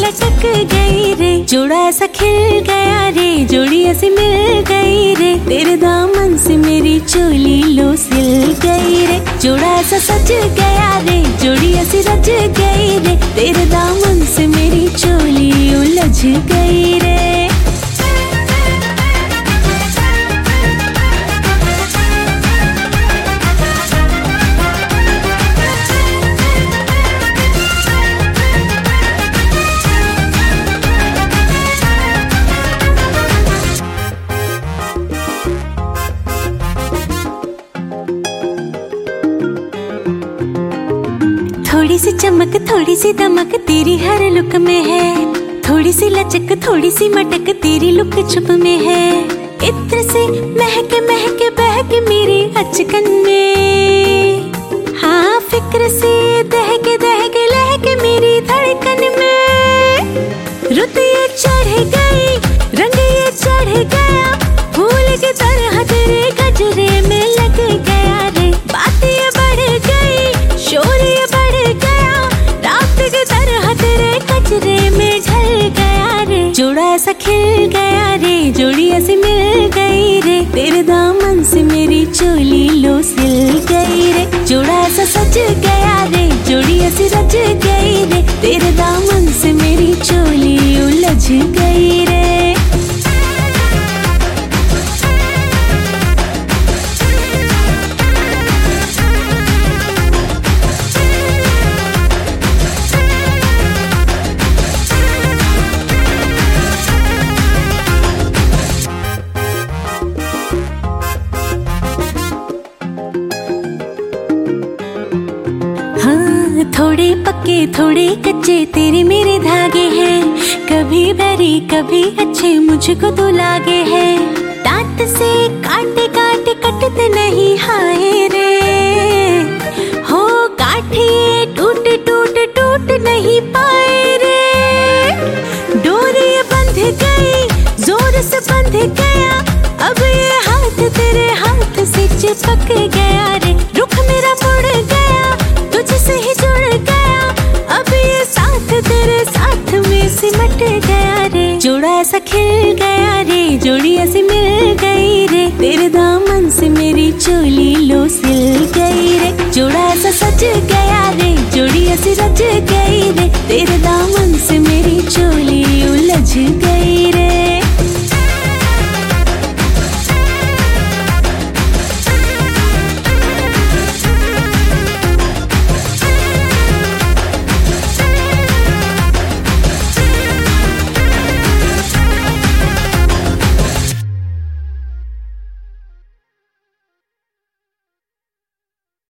लटक गई रे, जोड़ा ऐसा खिल गया रे, जोड़ी ऐसी मिल गई रे, तेरे दामन से मेरी चोली लो सिल गई रे, जोड़ा ऐसा सज गया रे, जोड़ी ऐसी रच गई रे, तेरे दामन से मेरी चोली उलझ गई रे। थोड़ी सी चमक थोड़ी सी दमक तेरी हर लुक में है, थोड़ी सी लचक थोड़ी सी मटक तेरी लुक छुप में है, इत्र से महके महके बहके मेरे अचकन में, हाँ फिक्र से दहके दहके लहके मेरी धड़कन में, रुत ये चढ़ गई रंग ये चढ़ गया, फूल की तरह तेरे गजरे में लग गया रे, बात ये बढ़ गई शोर ये बढ़ गया, रात की तरह तेरे कचरे में ढल गया रे, जोड़ा ऐसा खिल गया रे, जोड़ी ऐसी मिल गई रे, तेरे दामन से मेरी चोली लो सिल गई रे, जोड़ा ऐसा सज गया रे, जोड़ी ऐसी रच गई रे, तेरे दामन से मेरी चोली उलझ गई रे। थोड़े पक्के थोड़े कच्चे तेरे मेरे धागे हैं, कभी बैरी कभी अच्छे मुझको तो लागे हैं, दांत से काटे काटे कटते नहीं हाय रे, हो काठे टूट टूट टूट नहीं पाए रे, डोरी बंध गई जोर से बंध गया, अब ये हाथ तेरे हाथ से चिपक गया रे, रुख मेरा मुड़ गया तुझसे ही जुड़ गया, अब ये साथ तेरे साथ में सिमट गया रे, जोड़ा ऐसा खिल गया रे, जोड़ी ऐसी मिल गई रे, तेरे दामन से मेरी चोली लो सिल गई रे, जोड़ा ऐसा सज गया रे, जोड़ी ऐसी रच गई